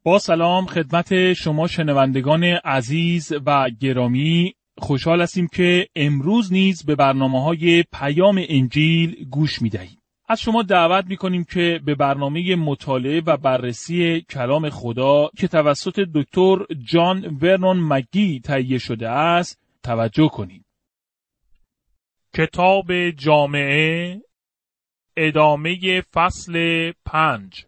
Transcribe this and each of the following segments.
با سلام خدمت شما شنوندگان عزیز و گرامی، خوشحال هستیم که امروز نیز به برنامه‌های پیام انجیل گوش می‌دهید. از شما دعوت می‌کنیم که به برنامه مطالعه و بررسی کلام خدا که توسط دکتر جان ورنون مگی تهیه شده است توجه کنید. کتاب جامعه، ادامه فصل 5.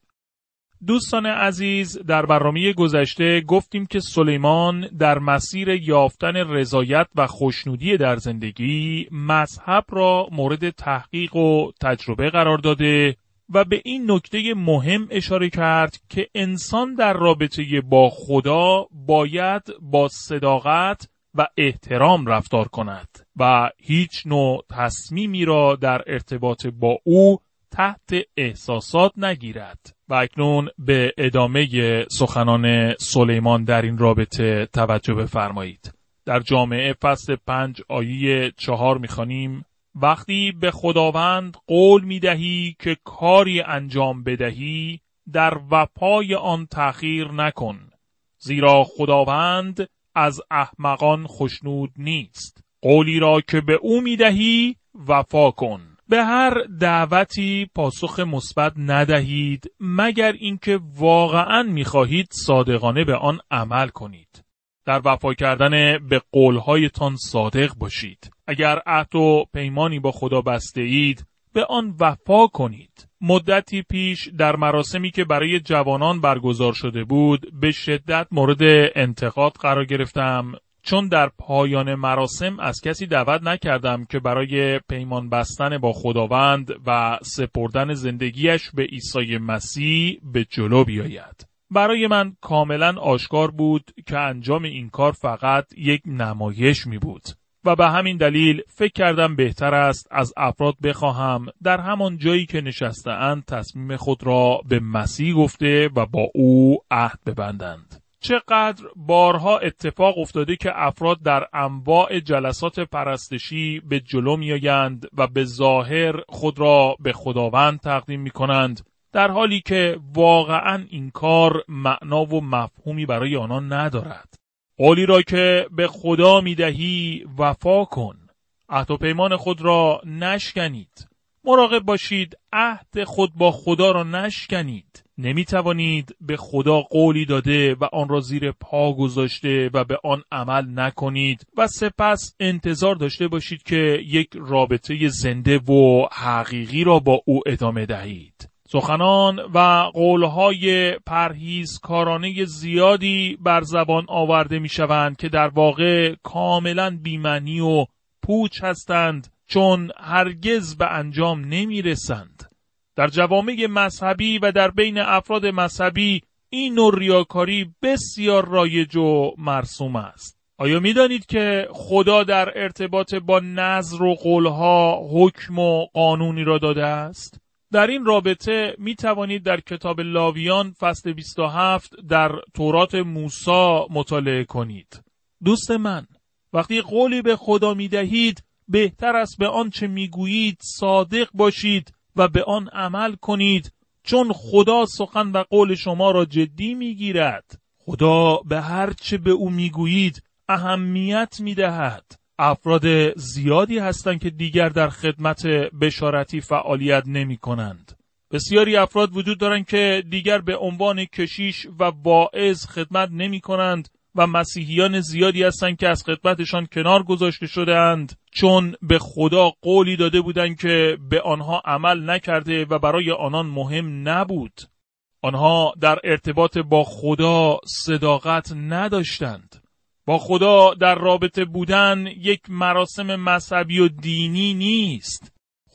دوستان عزیز، در برنامه گذشته گفتیم که سلیمان در مسیر یافتن رضایت و خوشنودی در زندگی مذهب را مورد تحقیق و تجربه قرار داده و به این نکته مهم اشاره کرد که انسان در رابطه با خدا باید با صداقت و احترام رفتار کند و هیچ نوع تصمیمی را در ارتباط با او تحت احساسات نگیرد. و اکنون به ادامه سخنان سلیمان در این رابطه توجه بفرمایید. در جامعه فصل 5 آیه 4 می‌خوانیم: وقتی به خداوند قول می‌دهی که کاری انجام بدهی، در وفای آن تأخیر نکن، زیرا خداوند از احمقان خوشنود نیست. قولی را که به او می‌دهی وفا کن. به هر دعوتی پاسخ مثبت ندهید مگر اینکه واقعاً می‌خواهید صادقانه به آن عمل کنید. در وفا کردن به قول‌هایتان صادق باشید. اگر عهد و پیمانی با خدا بسته اید، به آن وفا کنید. مدتی پیش در مراسمی که برای جوانان برگزار شده بود، به شدت مورد انتقاد قرار گرفتم، چون در پایان مراسم از کسی دعوت نکردم که برای پیمان بستن با خداوند و سپردن زندگیش به عیسی مسیح به جلو بیاید. برای من کاملا آشکار بود که انجام این کار فقط یک نمایش می بود و به همین دلیل فکر کردم بهتر است از افراد بخواهم در همان جایی که نشسته‌اند تصمیم خود را به مسیح گفته و با او عهد ببندند. چقدر بارها اتفاق افتاده که افراد در انواع جلسات پرستشی به جلو می آیند و به ظاهر خود را به خداوند تقدیم می کنند، در حالی که واقعاً این کار معنا و مفهومی برای آنان ندارد. قولی را که به خدا می دهی وفا کن. عهد و پیمان خود را نشکنید. مراقب باشید عهد خود با خدا را نشکنید. نمی توانید به خدا قولی داده و آن را زیر پا گذاشته و به آن عمل نکنید و سپس انتظار داشته باشید که یک رابطه زنده و حقیقی را با او ادامه دهید. سخنان و قولهای پرهیزکارانه زیادی بر زبان آورده می شوند که در واقع کاملا بی‌معنی و پوچ هستند، چون هرگز به انجام نمی رسند. در جوامع مذهبی و در بین افراد مذهبی این نوع ریاکاری بسیار رایج و مرسوم است. آیا می دانید که خدا در ارتباط با نذر و قولها حکم و قانونی را داده است؟ در این رابطه می توانید در کتاب لاویان فصل 27 در تورات موسی مطالعه کنید. دوست من، وقتی قولی به خدا می دهید، بهتر است به آنچه می گویید صادق باشید و به آن عمل کنید، چون خدا سخن و قول شما را جدی می گیرد. خدا به هر چه به او می گویید اهمیت می دهد. افراد زیادی هستند که دیگر در خدمت بشارتی فعالیت نمی کنند. بسیاری افراد وجود دارند که دیگر به عنوان کشیش و واعظ خدمت نمی کنند و مسیحیان زیادی هستند که از خدمتشان کنار گذاشته شده‌اند، چون به خدا قولی داده بودند که به آنها عمل نکرده و برای آنان مهم نبود. آنها در ارتباط با خدا صداقت نداشتند. با خدا در رابطه بودن یک مراسم مذهبی و دینی نیست.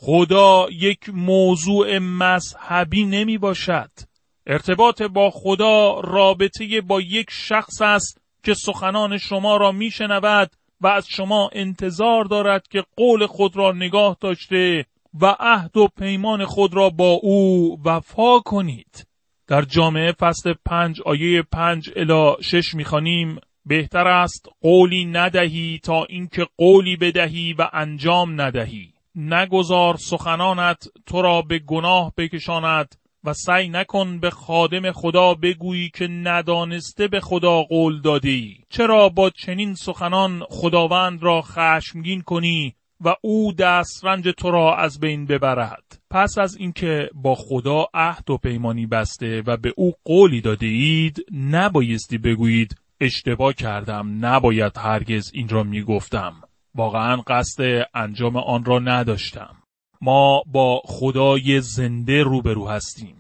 خدا یک موضوع مذهبی نمی باشد. ارتباط با خدا رابطه با یک شخص است که سخنان شما را می شنود و از شما انتظار دارد که قول خود را نگاه داشته و عهد و پیمان خود را با او وفا کنید. در جامعه فصل 5 آیه 5 الی 6 می‌خوانیم: بهتر است قولی ندهی تا اینکه قولی بدهی و انجام ندهی. نگذار سخنانت تو را به گناه بکشاند و سعی نکن به خادم خدا بگویی که ندانسته به خدا قول دادی. چرا با چنین سخنان خداوند را خشمگین کنی و او دسترنج تو را از بین ببرد؟ پس از اینکه با خدا عهد و پیمانی بسته و به او قولی داده اید، نبایستی بگویید اشتباه کردم، نباید هرگز این را میگفتم، واقعا قصد انجام آن را نداشتم. ما با خدای زنده روبرو هستیم.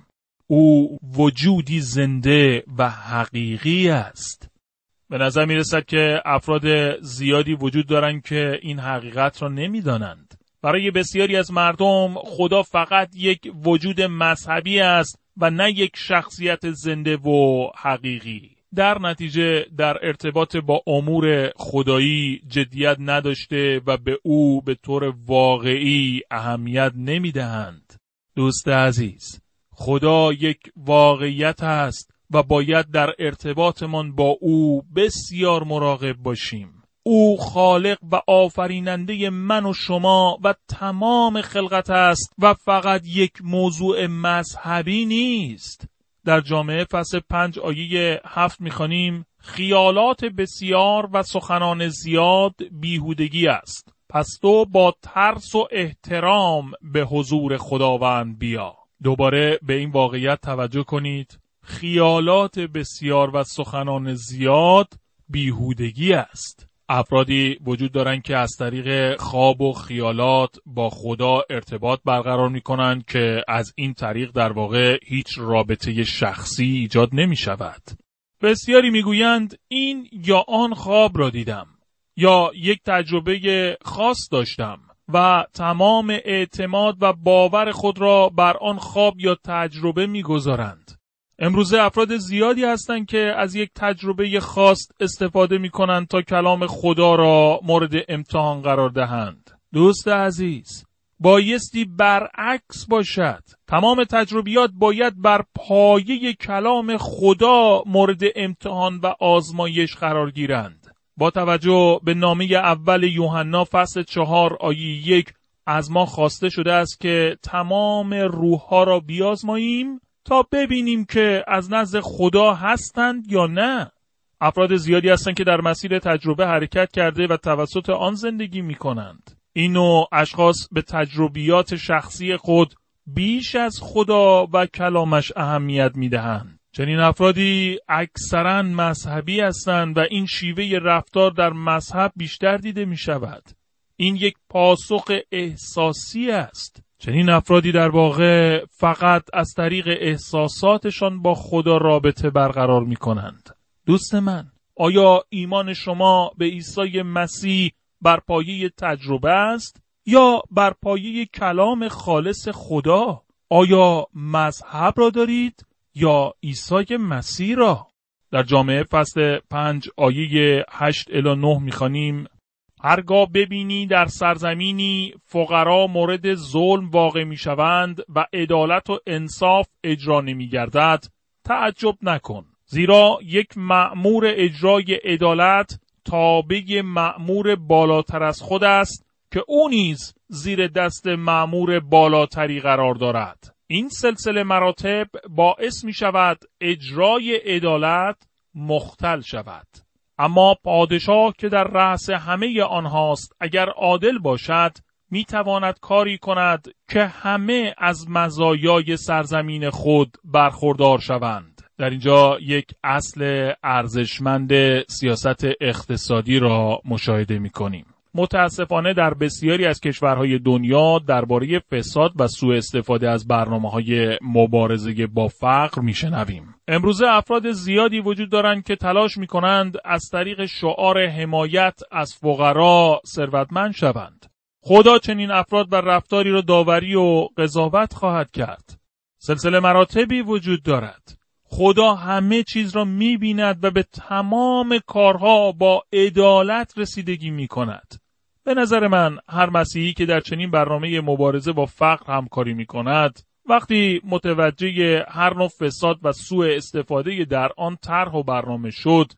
او وجودی زنده و حقیقی است. به نظر می رسد که افراد زیادی وجود دارند که این حقیقت را نمی دانند. برای بسیاری از مردم خدا فقط یک وجود مذهبی است و نه یک شخصیت زنده و حقیقی. در نتیجه در ارتباط با امور خدایی جدیت نداشته و به او به طور واقعی اهمیت نمی دهند. دوست عزیز، خدا یک واقعیت است و باید در ارتباطمان با او بسیار مراقب باشیم. او خالق و آفریننده من و شما و تمام خلقت است و فقط یک موضوع مذهبی نیست. در جامعه فصل 5 آیه 7 می‌خوانیم: خیالات بسیار و سخنان زیاد بیهودگی است. پس تو با ترس و احترام به حضور خداوند بیا. دوباره به این واقعیت توجه کنید: خیالات بسیار و سخنان زیاد بیهودگی است. افرادی وجود دارند که از طریق خواب و خیالات با خدا ارتباط برقرار می‌کنند که از این طریق در واقع هیچ رابطه شخصی ایجاد نمی‌شود. بسیاری می‌گویند این یا آن خواب را دیدم یا یک تجربه خاص داشتم و تمام اعتماد و باور خود را بر آن خواب یا تجربه می‌گذارند. امروزه افراد زیادی هستند که از یک تجربه خاص استفاده می‌کنند تا کلام خدا را مورد امتحان قرار دهند. دوست عزیز، بایستی برعکس باشد. تمام تجربیات باید بر پایه کلام خدا مورد امتحان و آزمایش قرار گیرند. با توجه به نامه اول یوحنا فصل 4 آیه 1 از ما خواسته شده است که تمام روح‌ها را بیازماییم تا ببینیم که از نزد خدا هستند یا نه. افراد زیادی هستند که در مسیر تجربه حرکت کرده و توسط آن زندگی می کنند. این نوع اشخاص به تجربیات شخصی خود بیش از خدا و کلامش اهمیت می دهند. چنین افرادی اکثراً مذهبی هستند و این شیوه رفتار در مذهب بیشتر دیده می شود. این یک پاسخ احساسی است. چنین افرادی در واقع فقط از طریق احساساتشان با خدا رابطه برقرار می کنند. دوست من، آیا ایمان شما به عیسی مسیح بر پایه تجربه است یا بر پایه کلام خالص خدا؟ آیا مذهب را دارید یا عیسی مسیح را؟ در جامعه فصل 5 آیه 8 الی 9 می‌خوانیم: هرگاه ببینی در سرزمینی فقرا مورد ظلم واقع میشوند و عدالت و انصاف اجرا نمیگردد، تعجب نکن، زیرا یک مأمور اجرای عدالت تابع مأمور بالاتر از خود است که او نیز زیر دست مأمور بالاتری قرار دارد. این سلسله مراتب باعث می شود اجرای عدالت مختل شود. اما پادشاه که در رأس همه آنهاست اگر عادل باشد می تواند کاری کند که همه از مزایای سرزمین خود برخوردار شوند. در اینجا یک اصل ارزشمند سیاست اقتصادی را مشاهده می کنیم. متاسفانه در بسیاری از کشورهای دنیا درباره فساد و سوء استفاده از برنامه‌های مبارزه با فقر میشنویم. امروزه افراد زیادی وجود دارند که تلاش میکنند از طریق شعار حمایت از فقرا ثروتمند شوند. خدا چنین افراد و رفتاری را داوری و قضاوت خواهد کرد. سلسله مراتبی وجود دارد. خدا همه چیز را می‌بیند و به تمام کارها با عدالت رسیدگی می‌کند. به نظر من هر مسیحی که در چنین برنامه مبارزه با فقر همکاری می‌کند، وقتی متوجه هر نوع فساد و سوء استفاده در آن طرح و برنامه شد،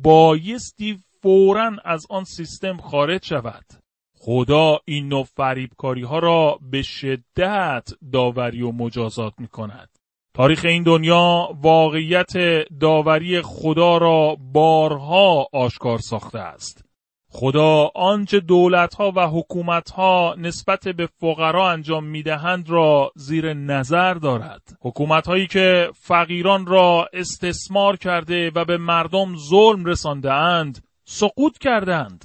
بایستی فوراً از آن سیستم خارج شود. خدا این نوع فریبکاری‌ها را به شدت داوری و مجازات می‌کند. تاریخ این دنیا واقعیت داوری خدا را بارها آشکار ساخته است. خدا آنچه دولت‌ها و حکومت‌ها نسبت به فقرا انجام می‌دهند را زیر نظر دارد. حکومت‌هایی که فقیران را استثمار کرده و به مردم ظلم رسانده‌اند، سقوط کردند.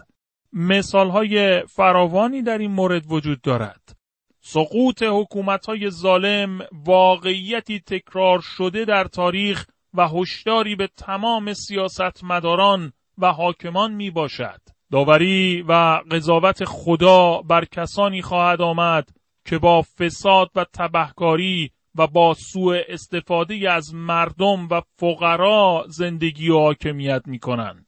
مثال‌های فراوانی در این مورد وجود دارد. سقوط حکومت‌های ظالم واقعیتی تکرار شده در تاریخ و هشداری به تمام سیاستمداران و حاکمان میباشد. داوری و قضاوت خدا بر کسانی خواهد آمد که با فساد و تبهکاری و با سوء استفاده از مردم و فقرا زندگی و حاکمیت می‌کنند.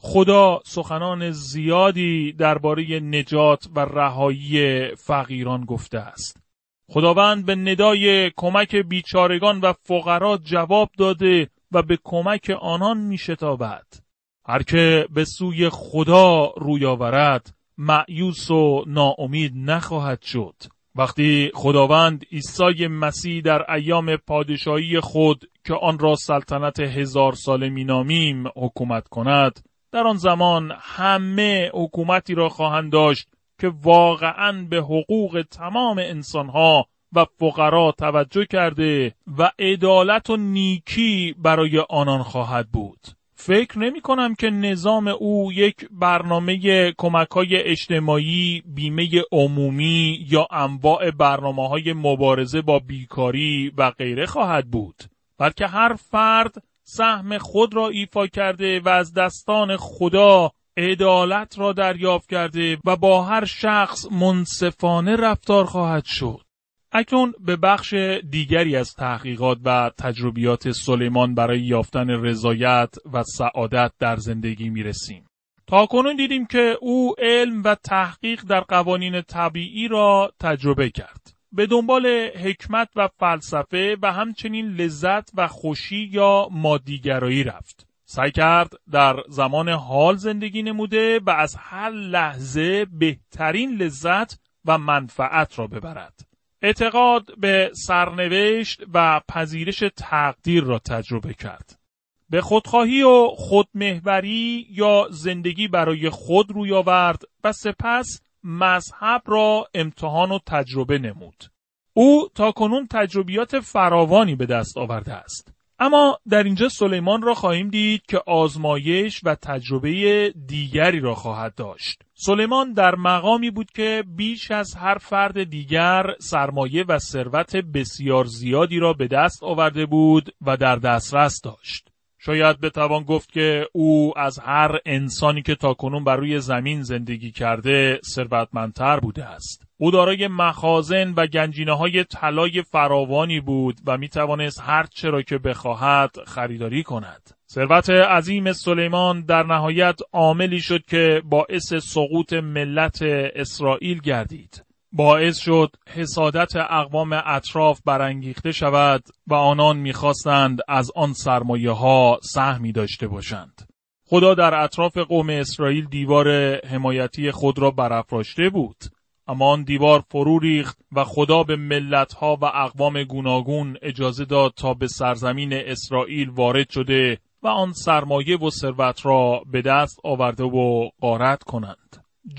خدا سخنان زیادی درباره نجات و رهایی فقیران گفته است. خداوند به ندای کمک بیچارگان و فقرا جواب داده و به کمک آنان می‌شتابد. هر که به سوی خدا روی آورد مایوس و ناامید نخواهد شد. وقتی خداوند عیسی مسیح در ایام پادشاهی خود که آن را سلطنت 1000 ساله مینامیم حکومت کند، در آن زمان همه حکومتی را خواهند داشت که واقعاً به حقوق تمام انسانها و فقرا توجه کرده و عدالت و نیکی برای آنان خواهد بود. فکر نمی کنم که نظام او یک برنامه کمک‌های اجتماعی، بیمه عمومی یا انواع برنامه‌های مبارزه با بیکاری و غیره خواهد بود، بلکه هر فرد سهم خود را ایفا کرده و از دستان خدا عدالت را دریافت کرده و با هر شخص منصفانه رفتار خواهد شد. اکنون به بخش دیگری از تحقیقات و تجربیات سلیمان برای یافتن رضایت و سعادت در زندگی میرسیم. تاکنون دیدیم که او علم و تحقیق در قوانین طبیعی را تجربه کرد. به دنبال حکمت و فلسفه و همچنین لذت و خوشی یا مادیگرایی رفت. سعی کرد در زمان حال زندگی نموده و از هر لحظه بهترین لذت و منفعت را ببرد. اعتقاد به سرنوشت و پذیرش تقدیر را تجربه کرد. به خودخواهی و خودمحوری یا زندگی برای خود روی آورد و سپس مذهب را امتحان و تجربه نمود. او تاکنون تجربیات فراوانی به دست آورده است. اما در اینجا سلیمان را خواهیم دید که آزمایش و تجربه دیگری را خواهد داشت. سلیمان در مقامی بود که بیش از هر فرد دیگر سرمایه و ثروت بسیار زیادی را به دست آورده بود و در دسترس داشت. شاید بتوان گفت که او از هر انسانی که تاکنون بر روی زمین زندگی کرده ثروتمندتر بوده است. او دارای مخازن و گنجینه‌های طلای فراوانی بود و می‌توانست هر چه را که بخواهد خریداری کند. ثروت عظیم سلیمان در نهایت عاملی شد که باعث سقوط ملت اسرائیل گردید. باعث شد حسادت اقوام اطراف برانگیخته شود و آنان می‌خواستند از آن سرمایه‌ها سهمی داشته باشند. خدا در اطراف قوم اسرائیل دیوار حمایتی خود را برافراشته بود، اما آن دیوار فرو ریخت و خدا به ملت‌ها و اقوام گوناگون اجازه داد تا به سرزمین اسرائیل وارد شده و آن سرمایه و ثروت را به دست آورده و غارت کنند.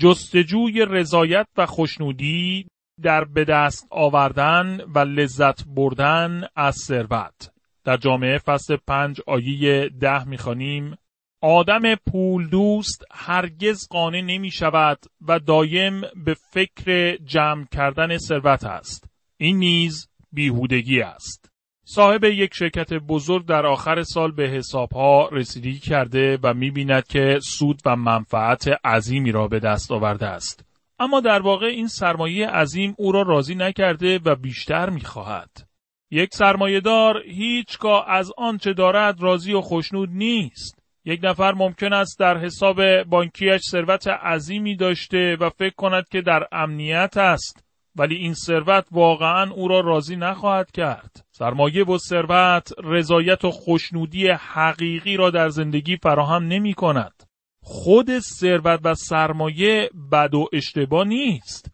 جستجوی رضایت و خوشنودی در به دست آوردن و لذت بردن از ثروت. در جامعه فصل 5 آیه 10 می‌خوانیم: آدم پول دوست هرگز قانع نمی شود و دایم به فکر جمع کردن ثروت است. این نیز بیهودگی است. صاحب یک شرکت بزرگ در آخر سال به حسابها رسیدگی کرده و می‌بیند که سود و منفعت عظیمی را به دست آورده است. اما در واقع این سرمایه عظیم او را راضی نکرده و بیشتر می‌خواهد. یک سرمایه‌دار هیچگاه از آنچه دارد راضی و خوشنود نیست. یک نفر ممکن است در حساب بانکیش ثروت عظیمی داشته و فکر کند که در امنیت است، ولی این ثروت واقعاً او را راضی نخواهد کرد. سرمایه و ثروت رضایت و خوشنودی حقیقی را در زندگی فراهم نمی کند. خود ثروت و سرمایه بد و اشتباه نیست.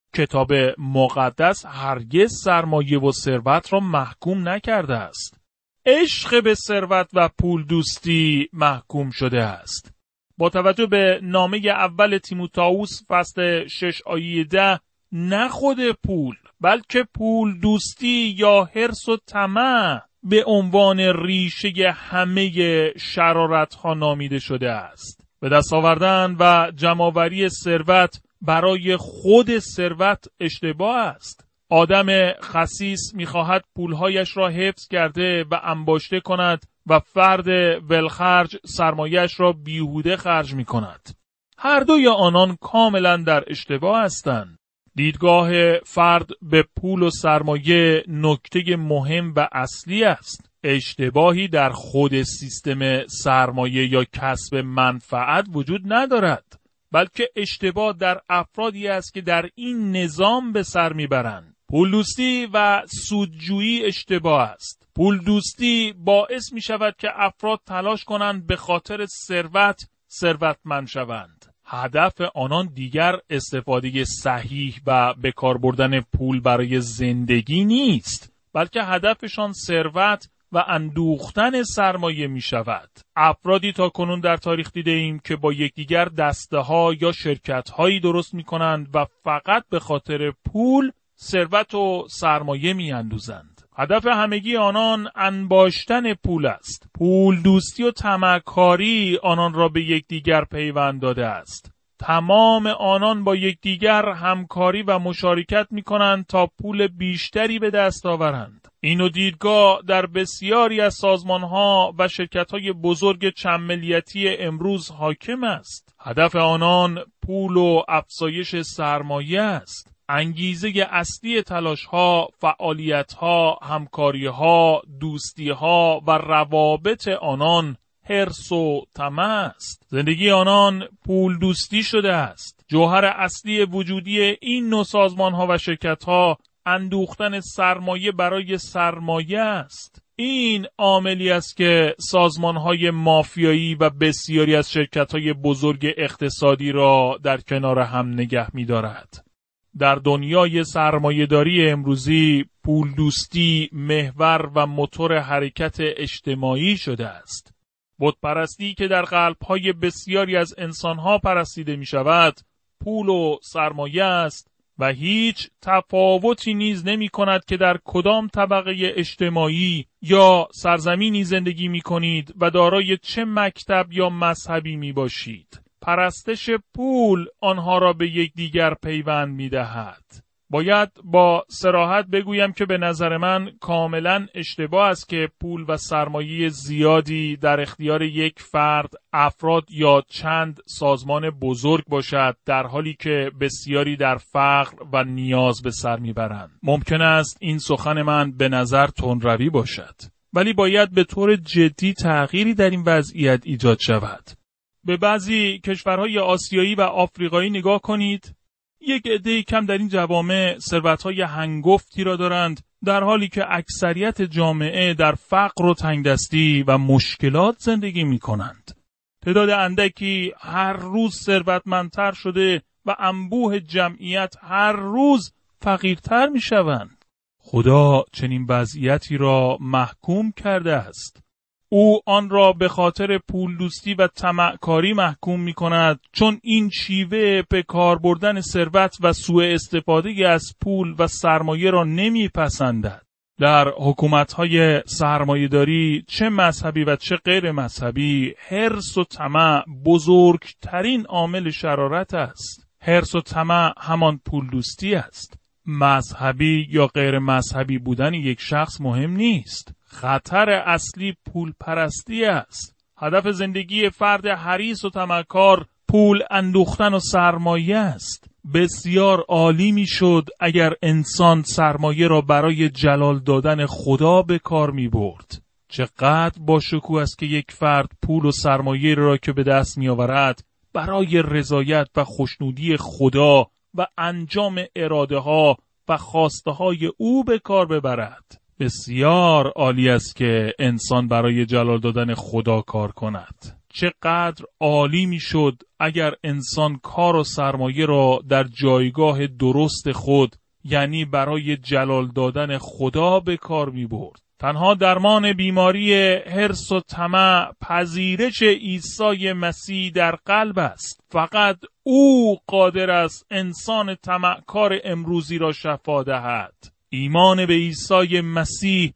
کتاب مقدس هرگز سرمایه و ثروت را محکوم نکرده است. عشق به ثروت و پول دوستی محکوم شده است. با توجه به نامه اول تیموتائوس فصل 6 آیه 10 نه خود پول بلکه پول دوستی یا حرص و طمع به عنوان ریشه همه شرارت‌ها نامیده شده است. به دست آوردن و جمع‌آوری ثروت برای خود ثروت اشتباه است. آدم خسیس می‌خواهد پولهایش را حفظ کرده و انباشته کند و فرد ولخرج سرمایه‌اش را بیهوده خرج می‌کند. هر دوی آنان کاملا در اشتباه هستند. دیدگاه فرد به پول و سرمایه نکته مهم و اصلی است. اشتباهی در خود سیستم سرمایه یا کسب منفعت وجود ندارد، بلکه اشتباه در افرادی است که در این نظام به سر میبرند. پول دوستی و سودجویی اشتباه است. پول دوستی باعث می شود که افراد تلاش کنند به خاطر ثروتمند شوند. هدف آنان دیگر استفاده صحیح و به کار بردن پول برای زندگی نیست، بلکه هدفشان ثروت و اندوختن سرمایه می شود. افرادی تا کنون در تاریخ دیده ایم که با یکدیگر دسته ها یا شرکت هایی درست می کنند و فقط به خاطر پول، ثروت و سرمایه می اندوزند. هدف همگی آنان انباشتن پول است. پول دوستی و طمعکاری آنان را به یکدیگر پیوند داده است. تمام آنان با یکدیگر همکاری و مشارکت می کنند تا پول بیشتری به دست آورند. این نوع دیدگاه در بسیاری از سازمان‌ها و شرکت‌های بزرگ چند ملیتی امروز حاکم است. هدف آنان پول و افزایش سرمایه است. انگیزه اصلی تلاش‌ها، فعالیت‌ها، همکاری‌ها، دوستی‌ها و روابط آنان حرص و طمع است. زندگی آنان پول دوستی شده است. جوهر اصلی وجودی این نوع سازمان‌ها و شرکت‌ها اندوختن سرمایه برای سرمایه است. این عاملی است که سازمان‌های مافیایی و بسیاری از شرکت‌های بزرگ اقتصادی را در کنار هم نگه می‌دارد. در دنیای سرمایه‌داری امروزی پول دوستی محور و موتور حرکت اجتماعی شده است. بت‌پرستی که در قلب‌های بسیاری از انسان‌ها پرستیده می‌شود، پول و سرمایه است و هیچ تفاوتی نیز نمی‌کند که در کدام طبقه اجتماعی یا سرزمینی زندگی می‌کنید و دارای چه مکتب یا مذهبی می‌باشید. پرستش پول آنها را به یکدیگر پیوند می‌دهد. باید با صراحت بگویم که به نظر من کاملا اشتباه است که پول و سرمایه زیادی در اختیار یک فرد، افراد یا چند سازمان بزرگ باشد، در حالی که بسیاری در فقر و نیاز به سر میبرند. ممکن است این سخن من به نظر تندروی باشد، ولی باید به طور جدی تغییری در این وضعیت ایجاد شود. به بعضی کشورهای آسیایی و آفریقایی نگاه کنید. یک عده کم در این جوامع ثروت‌های هنگفتی را دارند، در حالی که اکثریت جامعه در فقر و تنگدستی و مشکلات زندگی می‌کنند. تعداد اندکی هر روز ثروتمندتر شده و انبوه جمعیت هر روز فقیرتر می‌شوند. خدا چنین وضعیتی را محکوم کرده است. او آن را به خاطر پول دوستی و طمعکاری محکوم می کند، چون این شیوه به کار بردن ثروت و سوء استفاده از پول و سرمایه را نمی پسندد. در حکومت‌های سرمایه‌داری چه مذهبی و چه غیر مذهبی، حرص و طمع بزرگترین عامل شرارت است. حرص و طمع همان پول دوستی است. مذهبی یا غیر مذهبی بودن یک شخص مهم نیست. خطر اصلی پول پرستی است. هدف زندگی فرد حریص و طمعکار پول اندوختن و سرمایه است. بسیار عالی می شد اگر انسان سرمایه را برای جلال دادن خدا به کار می برد. چقدر با شکوه است که یک فرد پول و سرمایه را که به دست می آورد برای رضایت و خوشنودی خدا و انجام اراده ها و خواسته های او به کار ببرد. بسیار عالی است که انسان برای جلال دادن خدا کار کند. چقدر عالی میشد اگر انسان کار و سرمایه را در جایگاه درست خود، یعنی برای جلال دادن خدا به کار می برد. تنها درمان بیماری حرص و طمع پذیرش عیسی مسیح در قلب است. فقط او قادر است انسان طمعکار امروزی را شفا دهد. ایمان به عیسی مسیح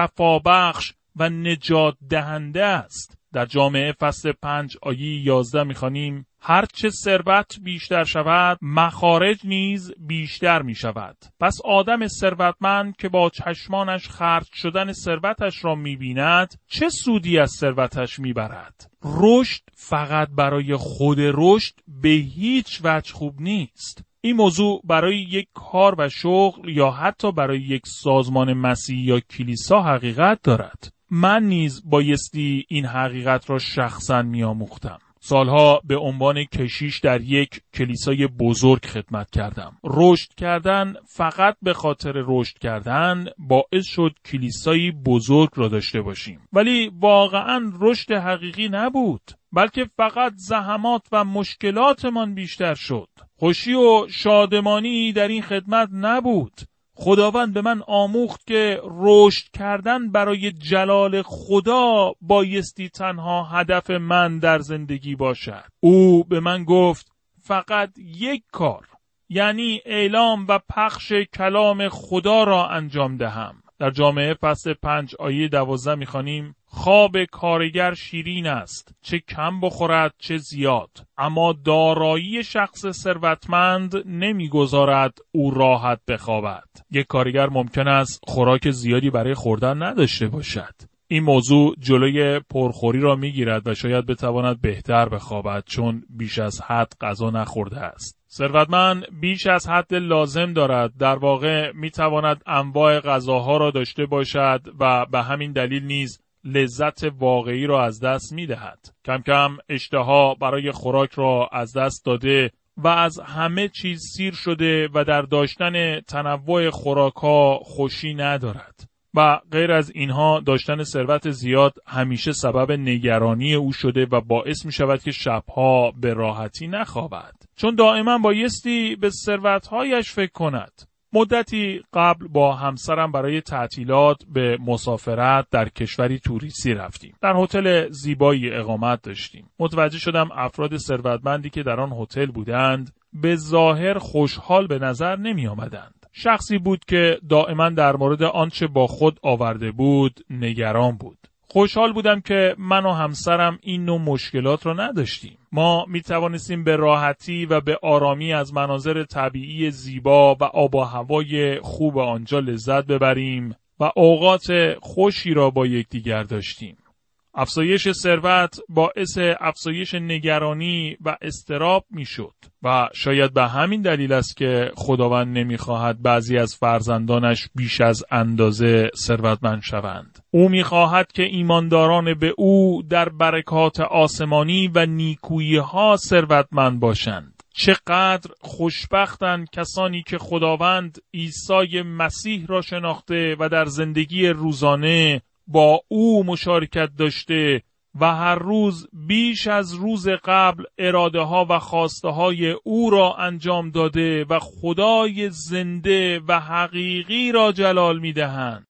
شفابخش و نجات دهنده است. در جامعه فصل 5 آیه 11 می‌خوانیم: هرچه ثروت بیشتر شود، مخارج نیز بیشتر می شود. پس آدم ثروتمند که با چشمانش خرج شدن ثروتش را می بیند، چه سودی از ثروتش می برد؟ رشد فقط برای خود رشد به هیچ وجه خوب نیست. این موضوع برای یک کار و شغل یا حتی برای یک سازمان مسیحی یا کلیسا حقیقت دارد. من نیز بایستی این حقیقت را شخصاً می آموختم. سالها به عنوان کشیش در یک کلیسای بزرگ خدمت کردم. رشد کردن فقط به خاطر رشد کردن باعث شد کلیسایی بزرگ را داشته باشیم. ولی واقعاً رشد حقیقی نبود، بلکه فقط زحمات و مشکلاتمان بیشتر شد. خوشی و شادمانی در این خدمت نبود. خداوند به من آموخت که رشد کردن برای جلال خدا بایستی تنها هدف من در زندگی باشد. او به من گفت فقط یک کار، یعنی اعلام و پخش کلام خدا را انجام دهم. در جامعه فصل 5 آیه 12 می‌خوانیم: خواب کارگر شیرین است، چه کم بخورد چه زیاد، اما دارایی شخص ثروتمند نمیگذارد او راحت بخوابد. یک کارگر ممکن است خوراک زیادی برای خوردن نداشته باشد. این موضوع جلوی پرخوری را میگیرد و شاید بتواند بهتر بخوابد، چون بیش از حد غذا نخورده است. ثروتمند بیش از حد لازم دارد، در واقع میتواند انواع غذاها را داشته باشد و به همین دلیل نیز لذت واقعی را از دست میدهد. کم کم اشتها برای خوراک را از دست داده و از همه چیز سیر شده و در داشتن تنوع خوراک‌ها خوشی ندارد. و غیر از اینها داشتن ثروت زیاد همیشه سبب نگرانی او شده و باعث می شود که شبها به راحتی نخوابد، چون دائما بایستی به ثروتهایش فکر کند. مدتی قبل با همسرم برای تعطیلات به مسافرت در کشوری توریستی رفتیم. در هتل زیبایی اقامت داشتیم. متوجه شدم افراد ثروتمندی که در آن هتل بودند به ظاهر خوشحال به نظر نمی آمدند. شخصی بود که دائما در مورد آنچه با خود آورده بود نگران بود. خوشحال بودم که من و همسرم این نوع مشکلات را نداشتیم. ما می توانستیم به راحتی و به آرامی از مناظر طبیعی زیبا و آب و هوای خوب آنجا لذت ببریم و اوقات خوشی را با یکدیگر داشتیم. افزایش ثروت باعث افزایش نگرانی و اضطراب میشد و شاید به همین دلیل است که خداوند نمیخواهد بعضی از فرزندانش بیش از اندازه ثروتمند شوند. او میخواهد که ایمانداران به او در برکات آسمانی و نیکویی‌ها ثروتمند باشند. چقدر خوشبختند کسانی که خداوند عیسی مسیح را شناخته و در زندگی روزانه با او مشارکت داشته و هر روز بیش از روز قبل اراده ها و خواسته های او را انجام داده و خدای زنده و حقیقی را جلال می دهند.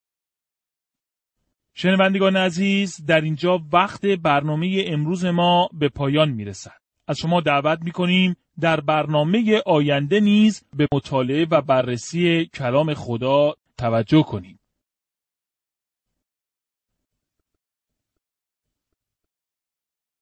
شنوندگان عزیز، در اینجا وقت برنامه امروز ما به پایان می رسد. از شما دعوت می کنیم در برنامه آینده نیز به مطالعه و بررسی کلام خدا توجه کنید.